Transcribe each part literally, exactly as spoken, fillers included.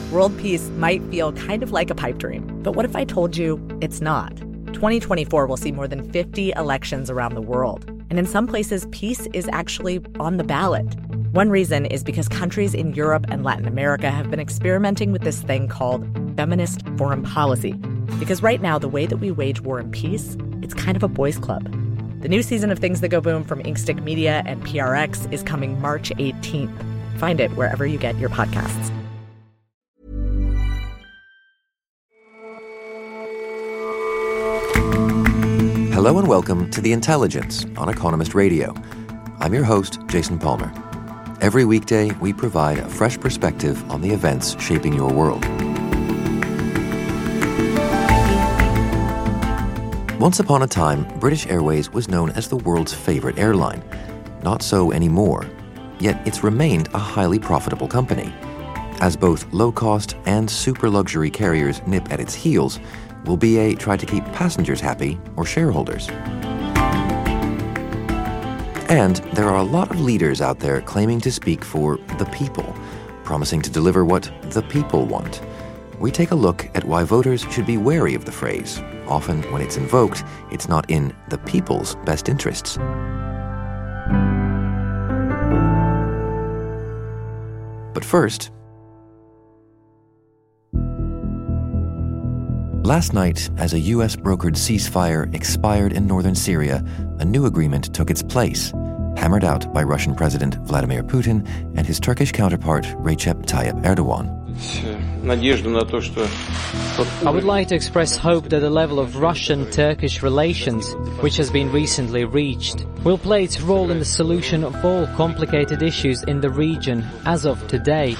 World peace might feel kind of like a pipe dream, but what if I told you it's not? twenty twenty-four will see more than fifty elections around the world, and in some places, peace is actually on the ballot. One reason is because countries in Europe and Latin America have been experimenting with this thing called feminist foreign policy. Because right now, the way that we wage war and peace, it's kind of a boys' club. The new season of Things That Go Boom from Inkstick Media and P R X is coming March eighteenth. Find it wherever you get your podcasts. Hello and welcome to The Intelligence on Economist Radio. I'm your host, Jason Palmer. Every weekday, we provide a fresh perspective on the events shaping your world. Once upon a time, British Airways was known as the world's favorite airline. Not so anymore. Yet it's remained a highly profitable company. As both low-cost and super-luxury carriers nip at its heels, will B A try to keep passengers happy or shareholders? And there are a lot of leaders out there claiming to speak for the people, promising to deliver what the people want. We take a look at why voters should be wary of the phrase. Often, when it's invoked, it's not in the people's best interests. But first, last night, as a U S brokered ceasefire expired in northern Syria, a new agreement took its place, hammered out by Russian President Vladimir Putin and his Turkish counterpart Recep Tayyip Erdogan. I would like to express hope that the level of Russian-Turkish relations, which has been recently reached, will play its role in the solution of all complicated issues in the region as of today.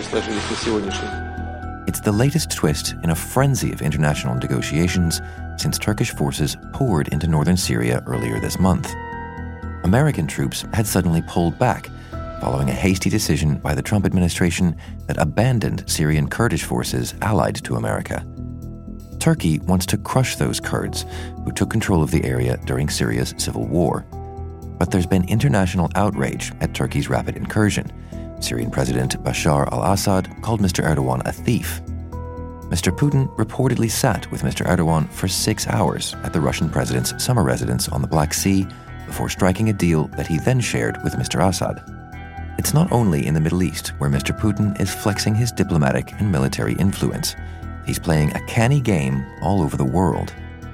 It's the latest twist in a frenzy of international negotiations since Turkish forces poured into northern Syria earlier this month. American troops had suddenly pulled back, following a hasty decision by the Trump administration that abandoned Syrian Kurdish forces allied to America. Turkey wants to crush those Kurds, who took control of the area during Syria's civil war. But there's been international outrage at Turkey's rapid incursion. Syrian President Bashar al-Assad called Mister Erdogan a thief. Mister Putin reportedly sat with Mister Erdogan for six hours at the Russian president's summer residence on the Black Sea before striking a deal that he then shared with Mister Assad. It's not only in the Middle East where Mister Putin is flexing his diplomatic and military influence. He's playing a canny game all over the world.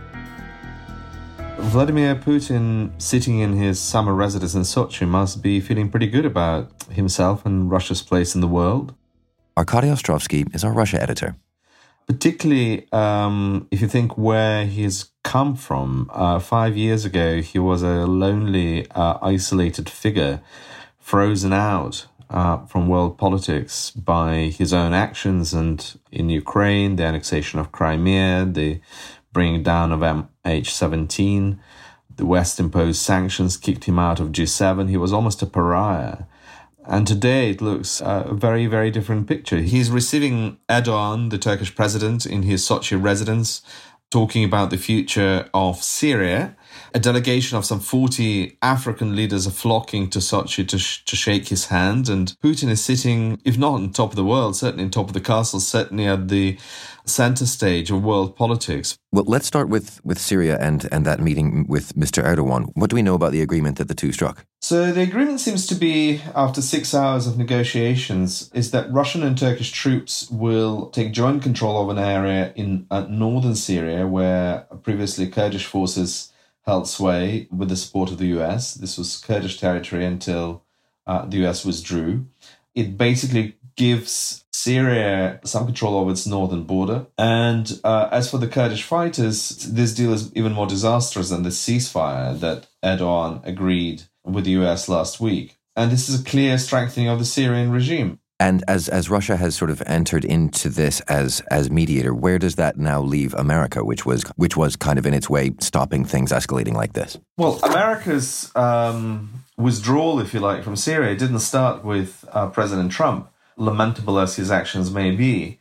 Vladimir Putin, sitting in his summer residence in Sochi, must be feeling pretty good about himself and Russia's place in the world. Arkady Ostrovsky is our Russia editor. Particularly um, if you think where he's come from. Uh, five years ago, he was a lonely, uh, isolated figure, frozen out uh, from world politics by his own actions, and in Ukraine, the annexation of Crimea, the bringing down of M H seventeen, the West imposed sanctions, kicked him out of G seven. He was almost a pariah. And today it looks a very, very different picture. He's receiving Erdogan, the Turkish president, in his Sochi residence, talking about the future of Syria. A delegation of some forty African leaders are flocking to Sochi to, sh- to shake his hand. And Putin is sitting, if not on top of the world, certainly on top of the castle, certainly at the center stage of world politics. Well, let's start with, with Syria and, and that meeting with Mister Erdogan. What do we know about the agreement that the two struck? So the agreement seems to be, after six hours of negotiations, is that Russian and Turkish troops will take joint control of an area in uh, northern Syria where previously Kurdish forces held sway with the support of the U S. This was Kurdish territory until uh, the U S withdrew. It basically gives Syria some control over its northern border. And uh, as for the Kurdish fighters, this deal is even more disastrous than the ceasefire that Erdogan agreed with the U S last week. And this is a clear strengthening of the Syrian regime. And as as Russia has sort of entered into this as as mediator, where does that now leave America, which was which was kind of in its way stopping things escalating like this? Well, America's um, withdrawal, if you like, from Syria didn't start with uh, President Trump, lamentable as his actions may be.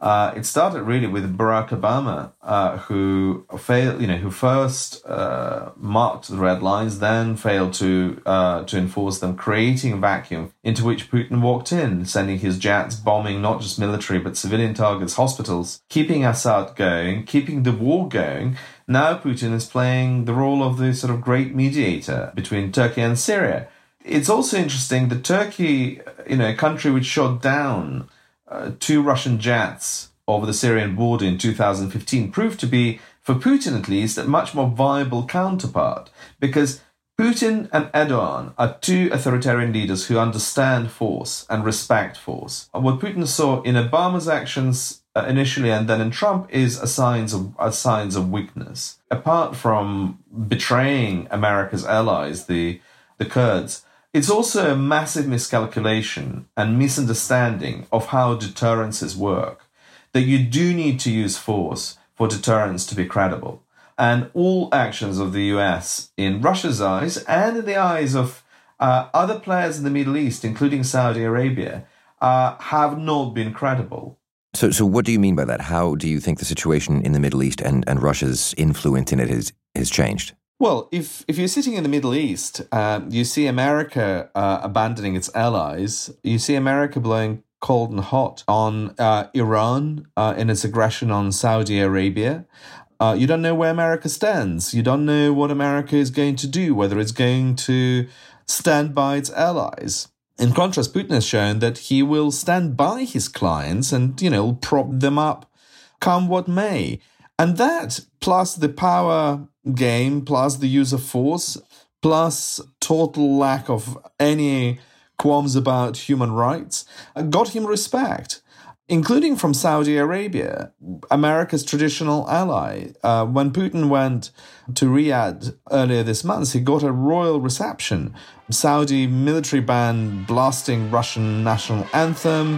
Uh, it started really with Barack Obama, uh, who failed, you know, who first uh, marked the red lines, then failed to uh, to enforce them, creating a vacuum into which Putin walked in, sending his jets bombing not just military but civilian targets, hospitals, keeping Assad going, keeping the war going. Now Putin is playing the role of the sort of great mediator between Turkey and Syria. It's also interesting that Turkey, you know, a country which shot down Uh, two Russian jets over the Syrian border in two thousand fifteen, proved to be, for Putin at least, a much more viable counterpart, because Putin and Erdogan are two authoritarian leaders who understand force and respect force. What Putin saw in Obama's actions uh, initially and then in Trump is a signs of a signs of weakness. Apart from betraying America's allies, the the Kurds, it's also a massive miscalculation and misunderstanding of how deterrences work, that you do need to use force for deterrence to be credible. And all actions of the U S, in Russia's eyes and in the eyes of uh, other players in the Middle East, including Saudi Arabia, uh, have not been credible. So so what do you mean by that? How do you think the situation in the Middle East and, and Russia's influence in it has, has changed? Well, if, if you're sitting in the Middle East, um, you see America uh, abandoning its allies. You see America blowing cold and hot on uh, Iran uh, in its aggression on Saudi Arabia. Uh, you don't know where America stands. You don't know what America is going to do, whether it's going to stand by its allies. In contrast, Putin has shown that he will stand by his clients and, you know, prop them up, come what may. And that, plus the power game, plus the use of force, plus total lack of any qualms about human rights, got him respect, including from Saudi Arabia, America's traditional ally. Uh, when Putin went to Riyadh earlier this month, he got a royal reception. Saudi military band blasting Russian national anthem,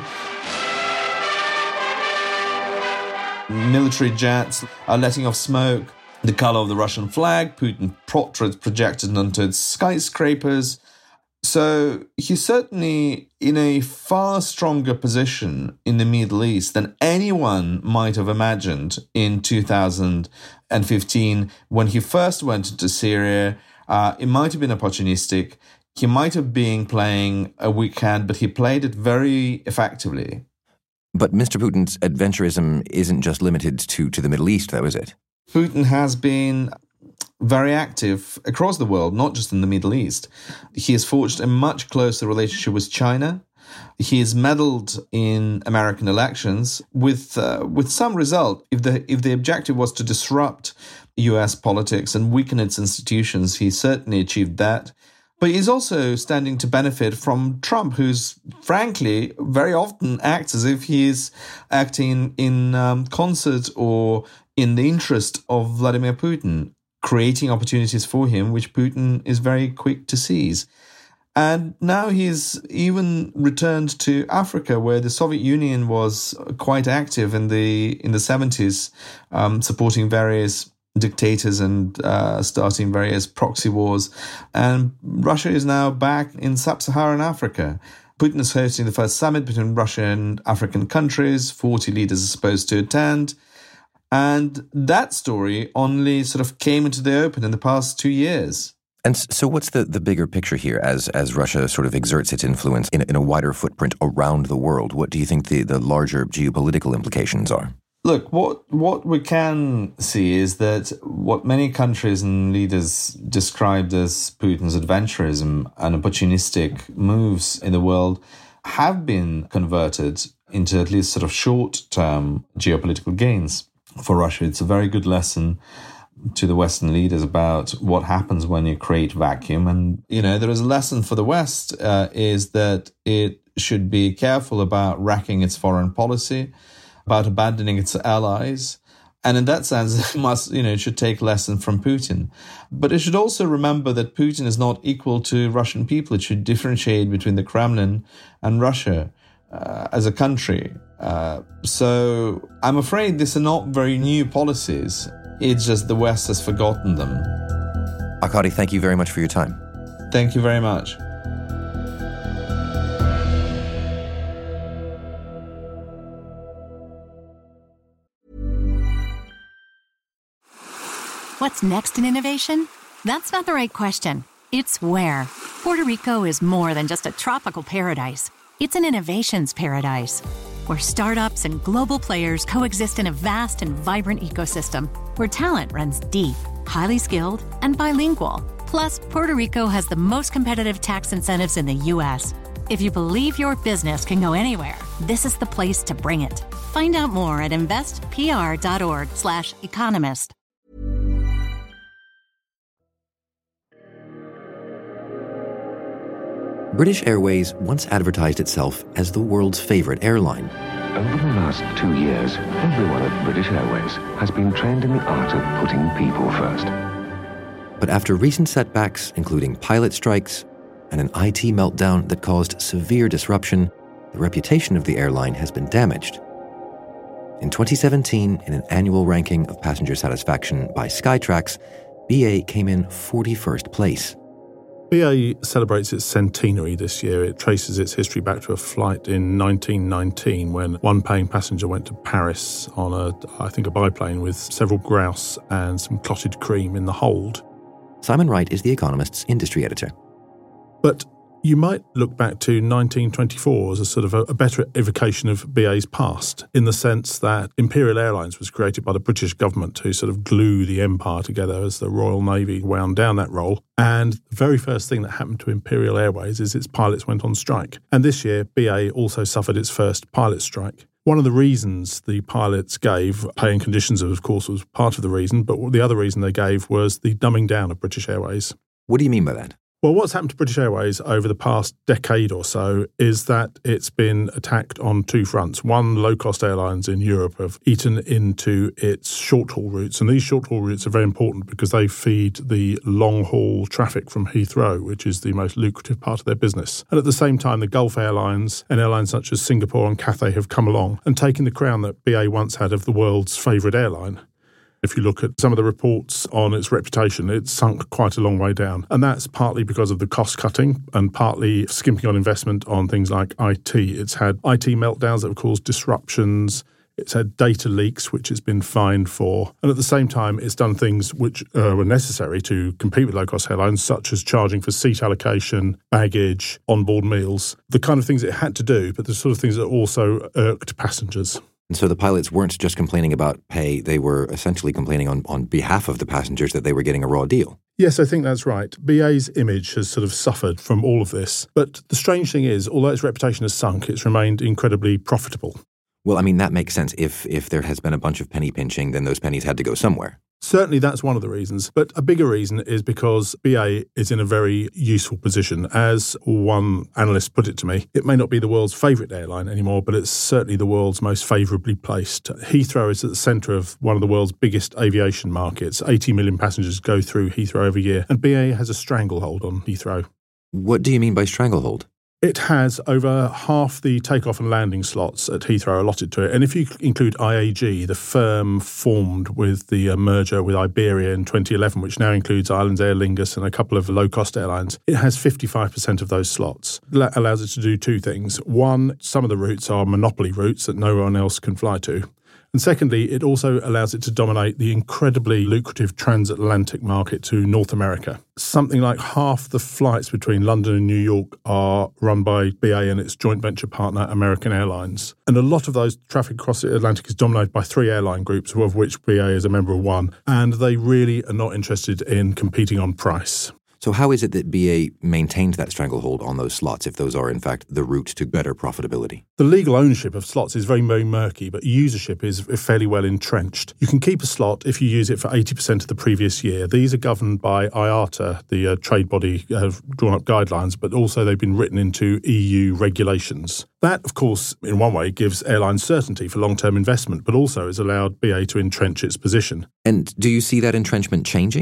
military jets are letting off smoke, the color of the Russian flag, Putin portraits projected onto its skyscrapers. So he's certainly in a far stronger position in the Middle East than anyone might have imagined in two thousand fifteen when he first went into Syria. Uh, it might have been opportunistic. He might have been playing a weak hand, but he played it very effectively. But Mister Putin's adventurism isn't just limited to, to the Middle East, though, is it? Putin has been very active across the world, not just in the Middle East. He has forged a much closer relationship with China. He has meddled in American elections with uh, with some result. If the if the objective was to disrupt U S politics and weaken its institutions, he certainly achieved that. But he's also standing to benefit from Trump, who's frankly very often acts as if he is acting in um, concert or in the interest of Vladimir Putin, creating opportunities for him, which Putin is very quick to seize. And now he's even returned to Africa, where the Soviet Union was quite active in the in the seventies, um, supporting various dictators and uh, starting various proxy wars. And Russia is now back in sub-Saharan Africa. Putin is hosting the first summit between Russia and African countries. forty leaders are supposed to attend. And that story only sort of came into the open in the past two years. And so what's the, the bigger picture here as as Russia sort of exerts its influence in, in a wider footprint around the world? What do you think the, the larger geopolitical implications are? Look, what what we can see is that what many countries and leaders described as Putin's adventurism and opportunistic moves in the world have been converted into at least sort of short-term geopolitical gains. For Russia, it's a very good lesson to the Western leaders about what happens when you create vacuum. And, you know, there is a lesson for the West uh, is that it should be careful about wrecking its foreign policy, about abandoning its allies. And in that sense, it must, you know, it should take lesson from Putin. But it should also remember that Putin is not equal to Russian people. It should differentiate between the Kremlin and Russia uh, as a country. Uh, so I'm afraid these are not very new policies. It's just the West has forgotten them. Arkady, thank you very much for your time. Thank you very much. What's next in innovation? That's not the right question. It's where. Puerto Rico is more than just a tropical paradise. It's an innovations paradise, where startups and global players coexist in a vast and vibrant ecosystem, where talent runs deep, highly skilled, and bilingual. Plus, Puerto Rico has the most competitive tax incentives in the U S. If you believe your business can go anywhere, this is the place to bring it. Find out more at investpr.org slash economist. British Airways once advertised itself as the world's favorite airline. Over the last two years, everyone at British Airways has been trained in the art of putting people first. But after recent setbacks, including pilot strikes and an I T meltdown that caused severe disruption, the reputation of the airline has been damaged. In twenty seventeen, in an annual ranking of passenger satisfaction by Skytrax, B A came in forty-first place. B A celebrates its centenary this year. It traces its history back to a flight in nineteen nineteen when one paying passenger went to Paris on a, I think, a biplane with several grouse and some clotted cream in the hold. Simon Wright is The Economist's industry editor. But you might look back to nineteen twenty-four as a sort of a, a better evocation of B A's past, in the sense that Imperial Airlines was created by the British government to sort of glue the empire together as the Royal Navy wound down that role. And the very first thing that happened to Imperial Airways is its pilots went on strike. And this year, B A also suffered its first pilot strike. One of the reasons the pilots gave, paying conditions of course was part of the reason, but the other reason they gave was the dumbing down of British Airways. What do you mean by that? Well, what's happened to British Airways over the past decade or so is that it's been attacked on two fronts. One, low-cost airlines in Europe have eaten into its short-haul routes, and these short-haul routes are very important because they feed the long-haul traffic from Heathrow, which is the most lucrative part of their business. And at the same time, the Gulf Airlines and airlines such as Singapore and Cathay have come along and taken the crown that B A once had of the world's favourite airline. If you look at some of the reports on its reputation, it's sunk quite a long way down. And that's partly because of the cost cutting and partly skimping on investment on things like I T. It's had I T meltdowns that have caused disruptions. It's had data leaks, which it's been fined for. And at the same time, it's done things which uh, were necessary to compete with low-cost airlines, such as charging for seat allocation, baggage, onboard meals, the kind of things it had to do, but the sort of things that also irked passengers. And so the pilots weren't just complaining about pay, they were essentially complaining on, on behalf of the passengers that they were getting a raw deal. Yes, I think that's right. B A's image has sort of suffered from all of this. But the strange thing is, although its reputation has sunk, it's remained incredibly profitable. Well, I mean, that makes sense. If if there has been a bunch of penny pinching, then those pennies had to go somewhere. Certainly that's one of the reasons. But a bigger reason is because B A is in a very useful position. As one analyst put it to me, it may not be the world's favourite airline anymore, but it's certainly the world's most favourably placed. Heathrow is at the centre of one of the world's biggest aviation markets. eighty million passengers go through Heathrow every year, and B A has a stranglehold on Heathrow. What do you mean by stranglehold? It has over half the takeoff and landing slots at Heathrow allotted to it. And if you include I A G, the firm formed with the uh, merger with Iberia in twenty eleven, which now includes Islands Aer Lingus and a couple of low-cost airlines, it has fifty-five percent of those slots. That allows it to do two things. One, some of the routes are monopoly routes that no one else can fly to. And secondly, it also allows it to dominate the incredibly lucrative transatlantic market to North America. Something like half the flights between London and New York are run by B A and its joint venture partner, American Airlines. And a lot of those traffic across the Atlantic is dominated by three airline groups, of which B A is a member of one. And they really are not interested in competing on price. So how is it that B A maintains that stranglehold on those slots if those are, in fact, the route to better profitability? The legal ownership of slots is very, very murky, but usership is fairly well entrenched. You can keep a slot if you use it for eighty percent of the previous year. These are governed by I A T A, the uh, trade body, have drawn up guidelines, but also they've been written into E U regulations. That, of course, in one way gives airlines certainty for long-term investment, but also has allowed B A to entrench its position. And do you see that entrenchment changing?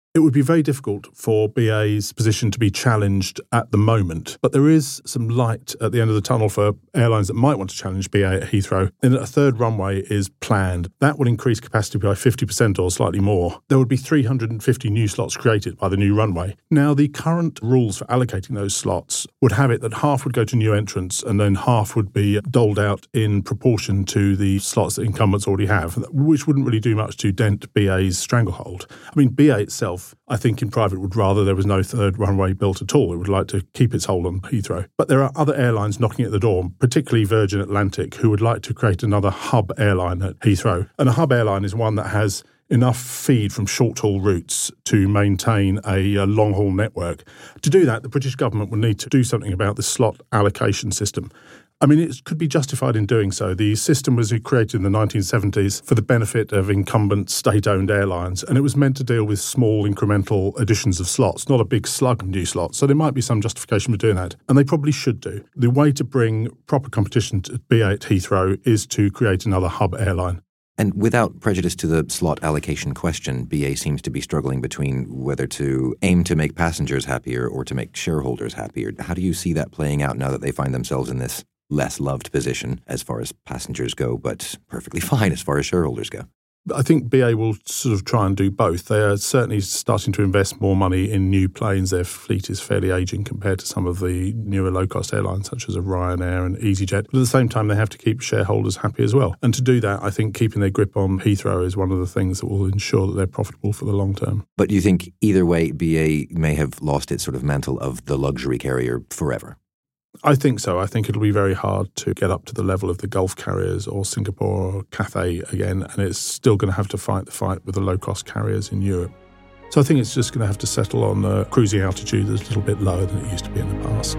It would be very difficult for B A's position to be challenged at the moment, but there is some light at the end of the tunnel for airlines that might want to challenge B A at Heathrow. In that a third runway is planned. That would increase capacity by fifty percent or slightly more. There would be three hundred fifty new slots created by the new runway. Now, the current rules for allocating those slots would have it that half would go to new entrants and then half would be doled out in proportion to the slots that incumbents already have, which wouldn't really do much to dent B A's stranglehold. I mean, B A itself, I think in private, would rather there was no third runway built at all. It would like to keep its hold on Heathrow. But there are other airlines knocking at the door, particularly Virgin Atlantic, who would like to create another hub airline at Heathrow. And a hub airline is one that has enough feed from short-haul routes to maintain a, a long-haul network. To do that, the British government would need to do something about the slot allocation system. I mean, it could be justified in doing so. The system was created in the nineteen seventies for the benefit of incumbent state-owned airlines, and it was meant to deal with small incremental additions of slots, not a big slug of new slots. So there might be some justification for doing that, and they probably should do. The way to bring proper competition to B A at Heathrow is to create another hub airline. And without prejudice to the slot allocation question, B A seems to be struggling between whether to aim to make passengers happier or to make shareholders happier. How do you see that playing out now that they find themselves in this less loved position as far as passengers go, but perfectly fine as far as shareholders go? I think B A will sort of try and do both. They are certainly starting to invest more money in new planes. Their fleet is fairly ageing compared to some of the newer low-cost airlines such as a Ryanair and EasyJet. But at the same time, they have to keep shareholders happy as well. And to do that, I think keeping their grip on Heathrow is one of the things that will ensure that they're profitable for the long term. But you think either way, B A may have lost its sort of mantle of the luxury carrier forever? I think so. I think it'll be very hard to get up to the level of the Gulf carriers or Singapore or Cathay again, and it's still going to have to fight the fight with the low-cost carriers in Europe. So I think it's just going to have to settle on a cruising altitude that's a little bit lower than it used to be in the past.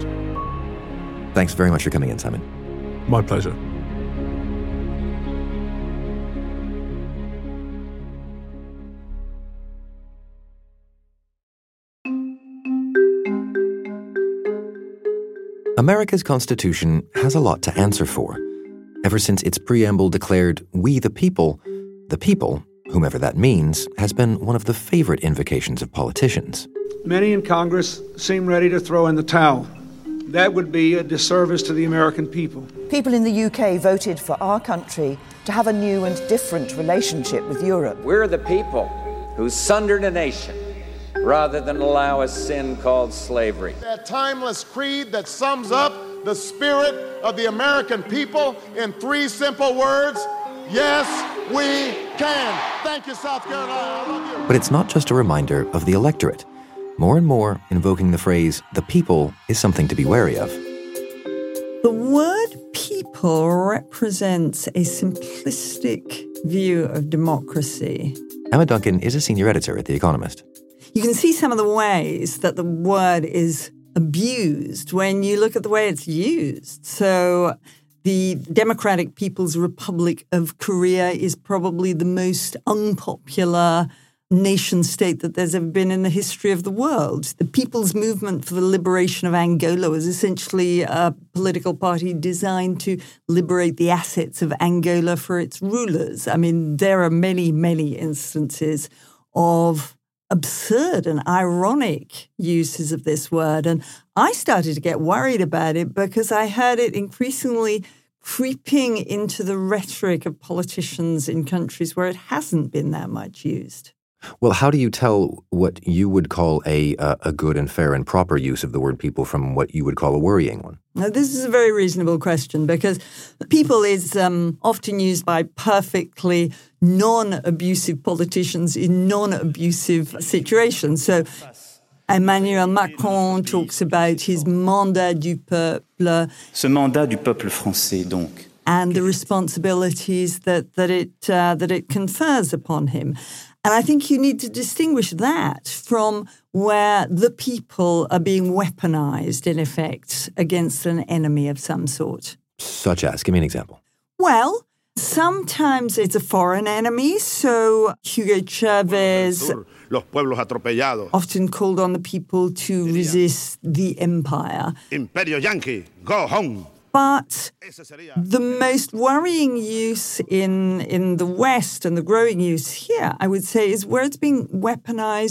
Thanks very much for coming in, Simon. My pleasure. America's Constitution has a lot to answer for. Ever since its preamble declared, "We the people," the people, whomever that means, has been one of the favorite invocations of politicians. Many in Congress seem ready to throw in the towel. That would be a disservice to the American people. People in the U K voted for our country to have a new and different relationship with Europe. We're the people who sundered a nation rather than allow a sin called slavery. That timeless creed that sums up the spirit of the American people in three simple words: yes, we can. Thank you, South Carolina. I love you. But it's not just a reminder of the electorate. More and more invoking the phrase, "the people," is something to be wary of. The word people represents a simplistic view of democracy. Emma Duncan is a senior editor at The Economist. You can see some of the ways that the word is abused when you look at the way it's used. So the Democratic People's Republic of Korea is probably the most unpopular nation state that there's ever been in the history of the world. The People's Movement for the Liberation of Angola was essentially a political party designed to liberate the assets of Angola for its rulers. I mean, there are many, many instances of absurd and ironic uses of this word. And I started to get worried about it because I heard it increasingly creeping into the rhetoric of politicians in countries where it hasn't been that much used. Well, how do you tell what you would call a uh, a good and fair and proper use of the word people from what you would call a worrying one? Now, this is a very reasonable question because people is um, often used by perfectly non-abusive politicians in non-abusive situations. So Emmanuel Macron talks about his mandat du peuple. Ce mandat du peuple français, donc. And the responsibilities that, that, it, uh, that it confers upon him. And I think you need to distinguish that from where the people are being weaponized, in effect, against an enemy of some sort. Such as? Give me an example. Well, sometimes it's a foreign enemy. So Hugo Chavez often called on the people to resist the empire. Imperio Yankee, go home. But the most worrying use in in the West and the growing use here, I would say, is where it's being weaponized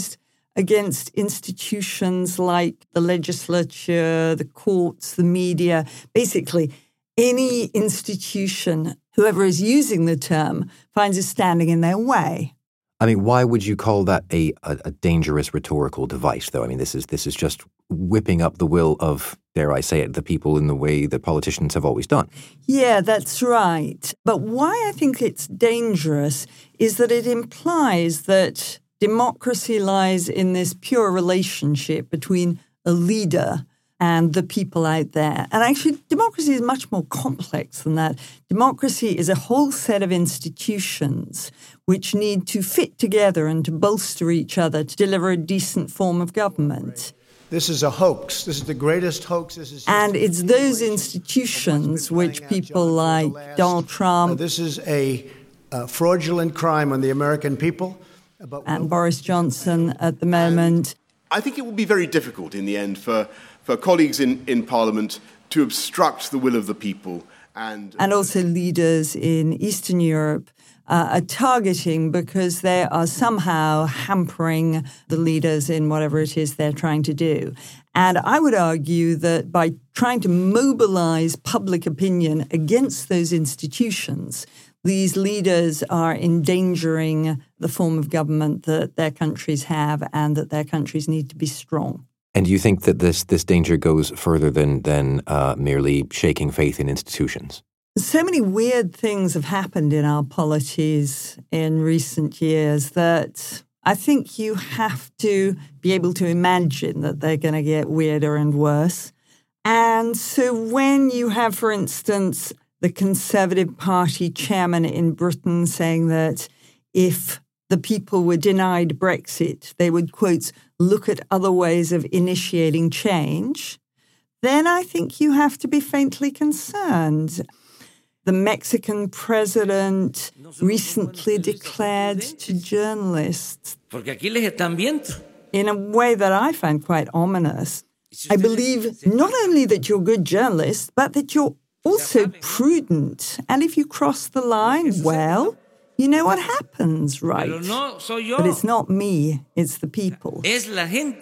against institutions like the legislature, the courts, the media, basically any institution, whoever is using the term, finds is standing in their way. I mean, why would you call that a, a, a dangerous rhetorical device, though? I mean, this is this is just whipping up the will of, dare I say it, the people in the way that politicians have always done. Yeah, that's right. But why I think it's dangerous is that it implies that democracy lies in this pure relationship between a leader and the people out there. And actually, democracy is much more complex than that. Democracy is a whole set of institutions which need to fit together and to bolster each other to deliver a decent form of government. This is a hoax. This is the greatest hoax. This is and it's those institutions which people like Donald Trump... Uh, this is a uh, fraudulent crime on the American people. And Boris Johnson at the moment. I think it will be very difficult in the end for, for colleagues in, in Parliament to obstruct the will of the people. And, and also leaders in Eastern Europe uh, are targeting because they are somehow hampering the leaders in whatever it is they're trying to do. And I would argue that by trying to mobilize public opinion against those institutions, these leaders are endangering the form of government that their countries have and that their countries need to be strong. And do you think that this this danger goes further than, than uh, merely shaking faith in institutions? So many weird things have happened in our polities in recent years that I think you have to be able to imagine that they're going to get weirder and worse. And so when you have, for instance, the Conservative Party chairman in Britain saying that if the people were denied Brexit, they would, quote, look at other ways of initiating change, then I think you have to be faintly concerned. The Mexican president recently declared to journalists, in a way that I find quite ominous, I believe not only that you're good journalists, but that you're also prudent. And if you cross the line, well, you know what happens, right? But it's not me, it's the people. And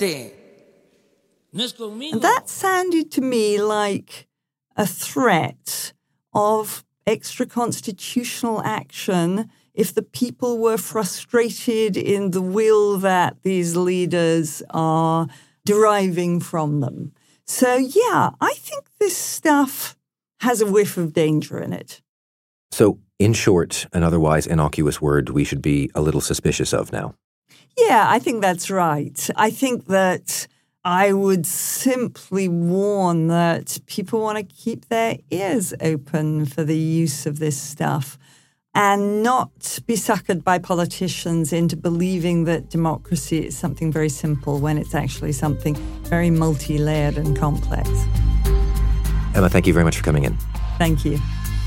that sounded to me like a threat of extra-constitutional action if the people were frustrated in the will that these leaders are deriving from them. So, yeah, I think this stuff has a whiff of danger in it. So, in short, an otherwise innocuous word we should be a little suspicious of now. Yeah, I think that's right. I think that I would simply warn that people want to keep their ears open for the use of this stuff and not be suckered by politicians into believing that democracy is something very simple when it's actually something very multi-layered and complex. Emma, thank you very much for coming in. Thank you.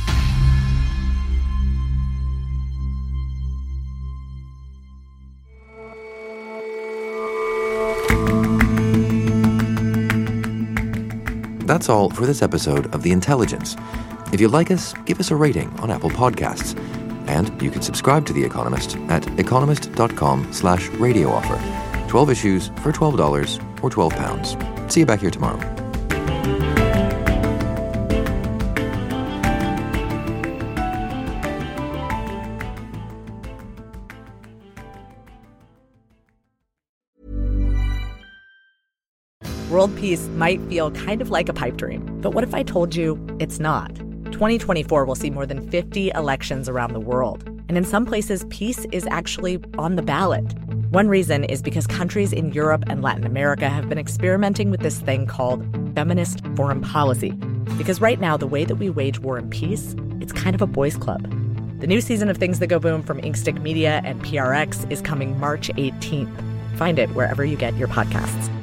That's all for this episode of The Intelligence. If you like us, give us a rating on Apple Podcasts. And you can subscribe to The Economist at economist.com slash radio offer. twelve issues for twelve dollars or twelve pounds. See you back here tomorrow. World peace might feel kind of like a pipe dream, but what if I told you it's not? twenty twenty-four will see more than fifty elections around the world, and in some places, peace is actually on the ballot. One reason is because countries in Europe and Latin America have been experimenting with this thing called feminist foreign policy. Because right now, the way that we wage war and peace, it's kind of a boys' club. The new season of Things That Go Boom from Inkstick Media and P R X is coming March eighteenth. Find it wherever you get your podcasts.